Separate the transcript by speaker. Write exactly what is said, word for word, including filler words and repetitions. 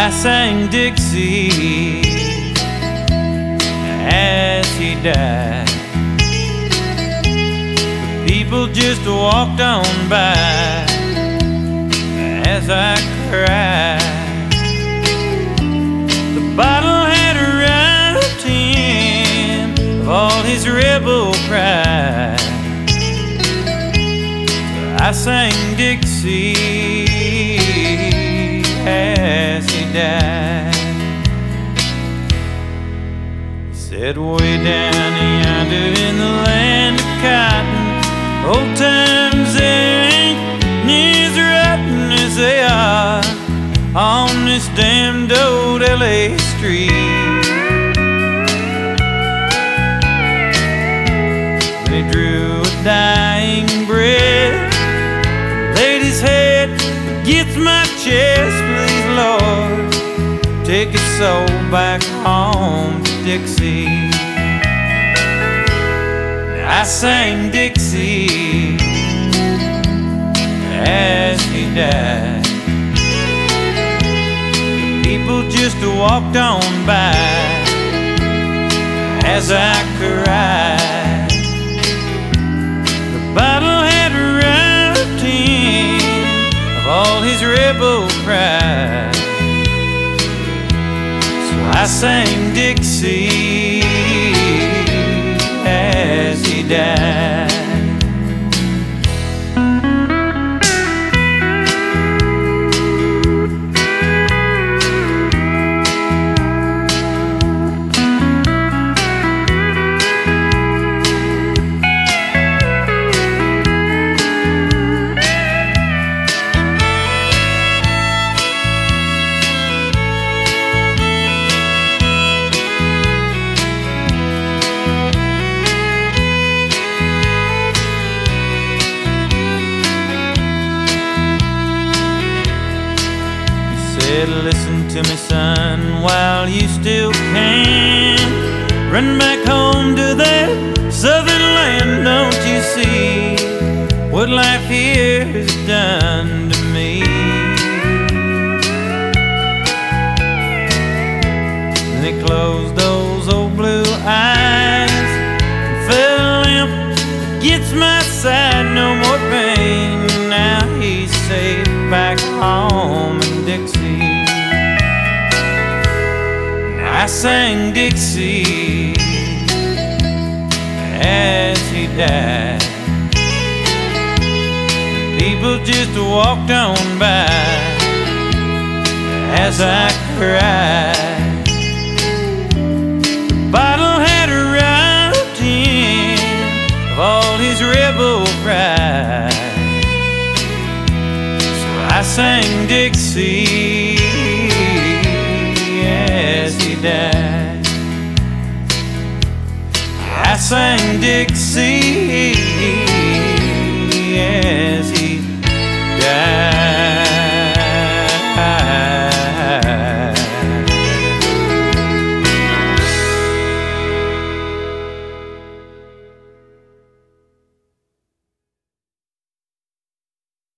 Speaker 1: I sang Dixie as he died. The people just walked on by as I cried. The bottle had robbed him of all his rebel pride. I sang Dixie as he died. He said, way down yonder in the land of cotton, old times there ain't near as rotten as they are on this damned old L A street. When he drew a dying breath, laid his head against my chest, please Lord, take his soul back home to Dixie. I sang Dixie as he died. The people just walked on by as I cried. The bottle had robbed him of all his rebel pride. So I sang Dixie as he died. Listen to me, son, while you still can. Run back home to that southern land. Don't you see what life here has done to me? And he closed those old blue eyes and fell limp against my side. No more pain. Now he's safe back home in Dixie. I sang Dixie as he died. People just walked on by as I cried. The bottle had robbed him of all his rebel pride. So I sang Dixie as he died. I sang Dixie